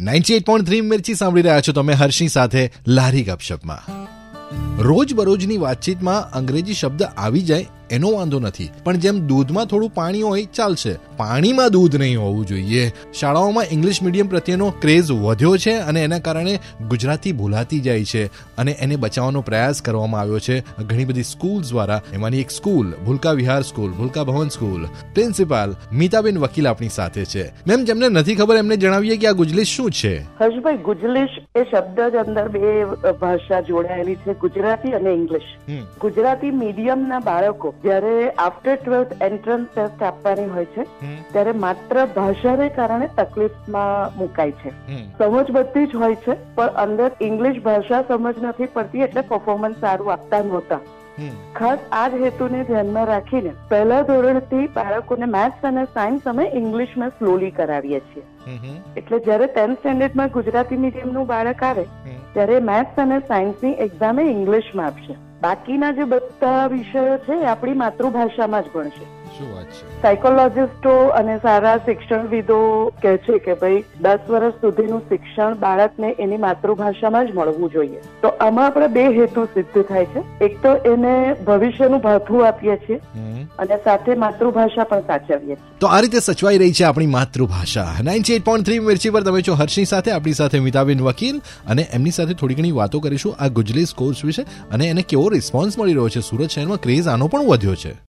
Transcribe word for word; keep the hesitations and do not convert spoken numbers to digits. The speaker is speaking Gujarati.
Ninety eight point three Mirchi સાંભળી રહ્યા છો તમે હર્ષની સાથે લારી ગપશપમાં. રોજ બરોજની વાતચીતમાં અંગ્રેજી શબ્દ આવી જાય એનો વાંધો નથી, પણ જેમ દૂધમાં થોડું પાણી હોય ચાલશે, પાણીમાં દૂધ નહીં હોવું જોઈએ. શાળાઓમાં ઇંગ્લિશ મીડિયમ પ્રત્યેનો ક્રેઝ વધ્યો છે અને એના કારણે ગુજરાતી ભૂલાતી જાય છે અને એને બચાવવાનો પ્રયાસ કરવામાં આવ્યો છે ઘણી બધી સ્કૂલ દ્વારા. એમાંની એક school Bhulka Vihar school, Bhulka Bhavan school. Principal Mitaben Vakil આપણી સાથે છે. મેમ, જેમને નથી ખબર એમને જણાવીએ કે આ ગુજલીશ શું છે. હર્ષભાઈ, ગુજલીશ એ શબ્દ જ અંદર બે ભાષા જોડાયેલી છે, ગુજરાતી અને ઇંગ્લિશ. ગુજરાતી મીડિયમના બાળકો જયારે આફ્ટર ટ્વેલ્થ એન્ટ્રન્સ ટેસ્ટ આપવાની હોય છે ત્યારે માત્ર ભાષાને કારણે તકલીફમાં મુકાય છે. સમજ બધી જ હોય છે પણ અંદર ઇંગ્લિશ ભાષા સમજ નથી પડતી એટલે પરફોર્મન્સ સારું આપતા નહોતા. ખાસ આ જ હેતુને ધ્યાનમાં રાખીને પહેલા ધોરણથી બાળકોને મેથ્સ અને સાયન્સ અમે ઇંગ્લિશમાં સ્લોલી કરાવીએ છીએ. એટલે જયારે ટેન્થ સ્ટેન્ડર્ડમાં ગુજરાતી મીડિયમનું બાળક આવે ત્યારે મેથ્સ અને સાયન્સની એક્ઝામ એ ઇંગ્લિશમાં આપશે. બાકીના જે બધા વિષયો છે એ આપણી માતૃભાષામાં જ ભણશે. સાયકોલોજીસ્ટો અને સારા શિક્ષણવિદો કહે છે કે ભાઈ દસ વર્ષ સુધીનું શિક્ષણ બાળકને એની માતૃભાષામાં જ મળવું જોઈએ. તો આમાં આપણે બે હેતુ સિદ્ધ થાય છે. એક તો એને ભવિષ્યનું ભાથું આપીએ છીએ અને સાથે માતૃભાષા પણ સાચવીએ છીએ. તો આ રીતે સચવાઈ રહી છે આપણી માતૃભાષા. Ninety eight point three Mirchi પર તમે છો હર્ષની સાથે, આપણી સાથે મીતાબેન વકીલ, અને એમની સાથે થોડી ઘણી વાતો કરીશું આ ગુજલીસ કોર્સ વિશે અને એને કેવો રિસ્પોન્સ મળી રહ્યો છે. સુરત શહેરમાં ક્રેઝ આનો પણ વધ્યો છે.